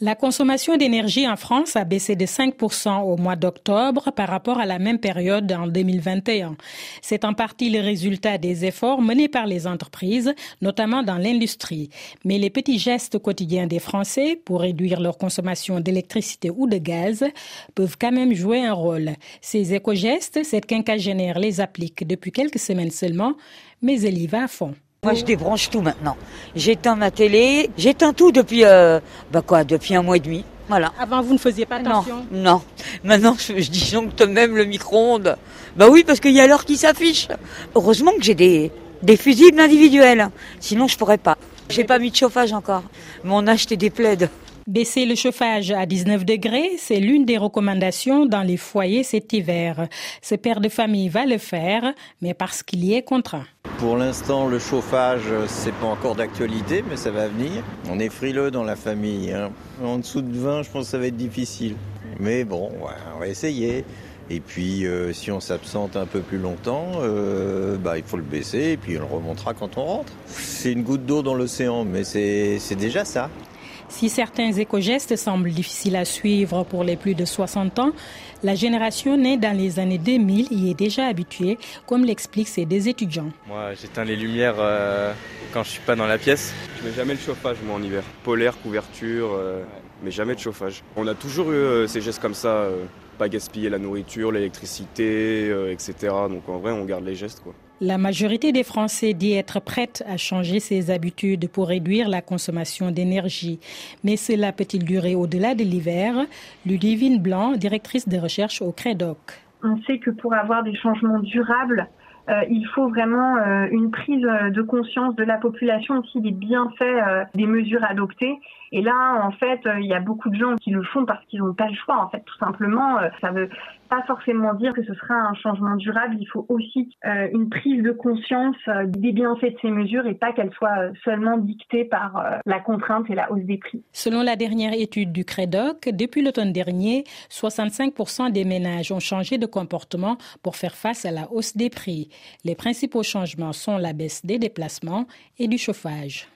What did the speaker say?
La consommation d'énergie en France a baissé de 5% au mois d'octobre par rapport à la même période en 2021. C'est en partie le résultat des efforts menés par les entreprises, notamment dans l'industrie. Mais les petits gestes quotidiens des Français pour réduire leur consommation d'électricité ou de gaz peuvent quand même jouer un rôle. Ces éco-gestes, cette quinquagénaire les applique depuis quelques semaines seulement, mais elle y va à fond. Moi, je débranche tout maintenant. J'éteins ma télé, j'éteins tout depuis, depuis un mois et demi. Voilà. Avant, vous ne faisiez pas attention? Non. Maintenant, je disjoncte même le micro-ondes. Bah oui, parce qu'il y a l'heure qui s'affiche. Heureusement que j'ai des fusibles individuels. Sinon, je pourrais pas. J'ai pas mis de chauffage encore. Mais on a acheté des plaids. Baisser le chauffage à 19 degrés, c'est l'une des recommandations dans les foyers cet hiver. Ce père de famille va le faire, mais parce qu'il y est contraint. Pour l'instant, le chauffage, c'est pas encore d'actualité, mais ça va venir. On est frileux dans la famille, hein. En dessous de 20, je pense que ça va être difficile. Mais bon, on va essayer. Et puis, si on s'absente un peu plus longtemps, il faut le baisser et puis on le remontera quand on rentre. C'est une goutte d'eau dans l'océan, mais c'est déjà ça. Si certains éco-gestes semblent difficiles à suivre pour les plus de 60 ans, la génération née dans les années 2000 y est déjà habituée, comme l'expliquent ces deux étudiants. Moi, j'éteins les lumières quand je suis pas dans la pièce. Je mets jamais le chauffage, moi, en hiver. Polaire, couverture, mais jamais de chauffage. On a toujours eu ces gestes comme ça, pas gaspiller la nourriture, l'électricité, etc. Donc en vrai, on garde les gestes, quoi. La majorité des Français dit être prête à changer ses habitudes pour réduire la consommation d'énergie. Mais cela peut-il durer au-delà de l'hiver? Ludivine Blanc, directrice de recherche au CREDOC. On sait que pour avoir des changements durables, il faut vraiment une prise de conscience de la population aussi des bienfaits des mesures adoptées. Et là, en fait, il y a beaucoup de gens qui le font parce qu'ils n'ont pas le choix. En fait, tout simplement, ça veut pas forcément dire que ce sera un changement durable. Il faut aussi une prise de conscience des bienfaits de ces mesures et pas qu'elles soient seulement dictées par la contrainte et la hausse des prix. Selon la dernière étude du CREDOC, depuis l'automne dernier, 65% des ménages ont changé de comportement pour faire face à la hausse des prix. Les principaux changements sont la baisse des déplacements et du chauffage.